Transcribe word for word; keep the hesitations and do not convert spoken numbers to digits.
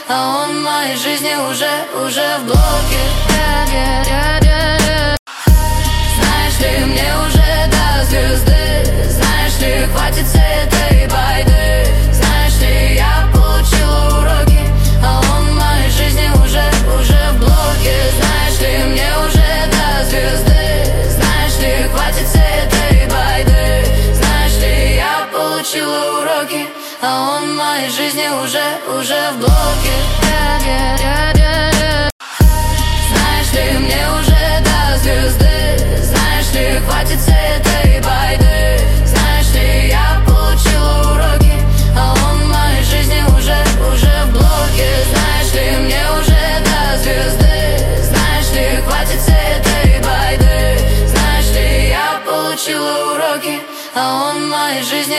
а он в моей жизни уже, уже в блоке. Знаешь ли, мне уже до звезды, знаешь ли, хватит этой байды. Знаешь ли, я получила уроки, а он в моей жизни уже, уже в блоке. Знаешь ли, мне уже до звезды, знаешь ли, хватит этой байды. Знаешь ли, я получила уроки, а он в моей жизни уже, уже в блоке. Знаешь ли, мне уже до звезды, знаешь ли, хватит этой байды. Знаешь ли, я получила уроки, а он в моей жизни уже, уже в блоке. Знаешь ли, мне уже до звезды, знаешь ли, хватит этой байды. Знаешь ли, я получила уроки, а он в моей жизни